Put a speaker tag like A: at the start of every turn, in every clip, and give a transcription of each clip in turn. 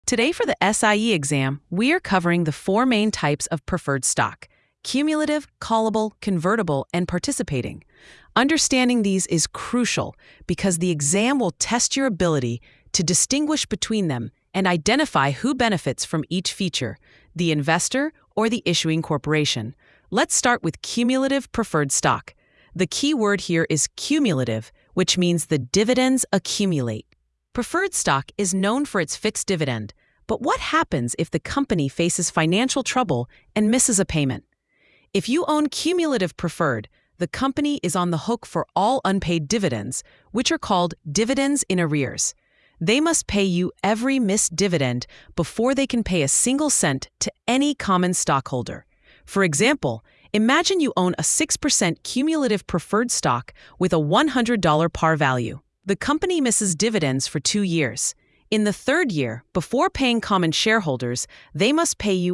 A: Today for the SIE exam, we are covering the four main types of preferred stock: cumulative, callable, convertible, and participating. Understanding these is crucial because the exam will test your ability to distinguish between them and identify who benefits from each feature, the investor or the issuing corporation. Let's start with cumulative preferred stock. The key word here is cumulative, which means the dividends accumulate. Preferred stock is known for its fixed dividend, but what happens if the company faces financial trouble and misses a payment? If you own cumulative preferred, the company is on the hook for all unpaid dividends, which are called dividends in arrears. They must pay you every missed dividend before they can pay a single cent to any common stockholder. For example, imagine you own a 6% cumulative preferred stock with a $100 par value. The company misses dividends for 2 years. In the third year, before paying common shareholders, they must pay you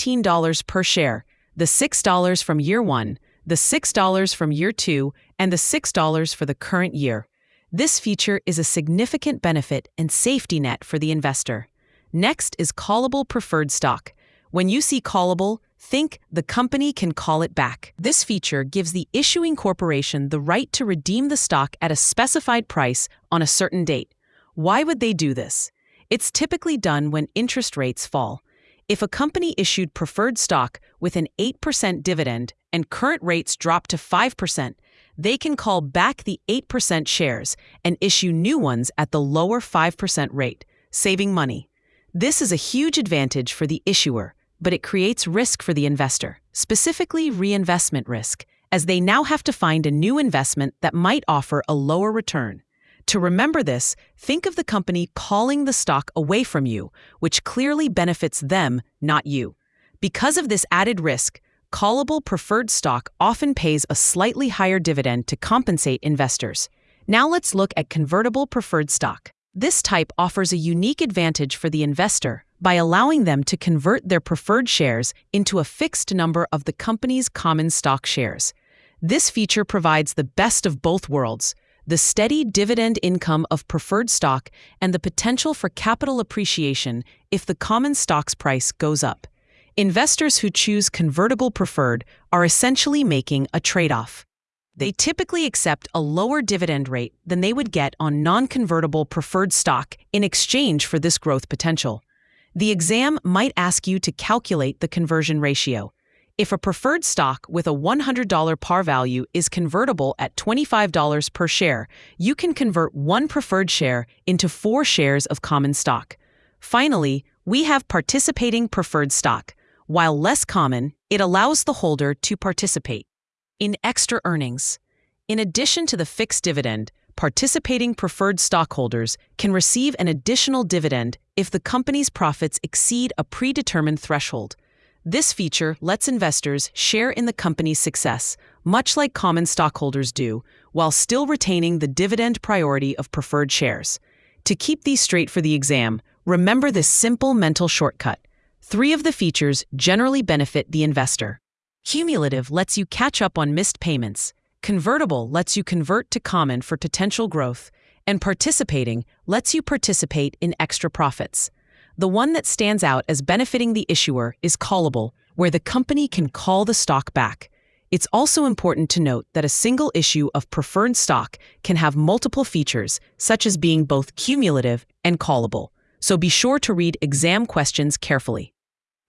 A: $18 per share, the $6 from year 1, the $6 from year 2, and the $6 for the current year. This feature is a significant benefit and safety net for the investor. Next is callable preferred stock. When you see callable, think the company can call it back. This feature gives the issuing corporation the right to redeem the stock at a specified price on a certain date. Why would they do this? It's typically done when interest rates fall. If a company issued preferred stock with an 8% dividend and current rates drop to 5%, they can call back the 8% shares and issue new ones at the lower 5% rate, saving money. This is a huge advantage for the issuer, but it creates risk for the investor, specifically reinvestment risk, as they now have to find a new investment that might offer a lower return. To remember this, think of the company calling the stock away from you, which clearly benefits them, not you. Because of this added risk, callable preferred stock often pays a slightly higher dividend to compensate investors. Now let's look at convertible preferred stock. This type offers a unique advantage for the investor by allowing them to convert their preferred shares into a fixed number of the company's common stock shares. This feature provides the best of both worlds: the steady dividend income of preferred stock and the potential for capital appreciation if the common stock's price goes up. Investors who choose convertible preferred are essentially making a trade-off. They typically accept a lower dividend rate than they would get on non-convertible preferred stock in exchange for this growth potential. The exam might ask you to calculate the conversion ratio. If a preferred stock with a $100 par value is convertible at $25 per share, you can convert one preferred share into 4 shares of common stock. Finally, we have participating preferred stock. While less common, it allows the holder to participate in extra earnings. In addition to the fixed dividend, participating preferred stockholders can receive an additional dividend if the company's profits exceed a predetermined threshold. This feature lets investors share in the company's success, much like common stockholders do, while still retaining the dividend priority of preferred shares. To keep these straight for the exam, remember this simple mental shortcut. 3 of the features generally benefit the investor. Cumulative lets you catch up on missed payments. Convertible lets you convert to common for potential growth. And participating lets you participate in extra profits. The one that stands out as benefiting the issuer is callable, where the company can call the stock back. It's also important to note that a single issue of preferred stock can have multiple features, such as being both cumulative and callable. So be sure to read exam questions carefully.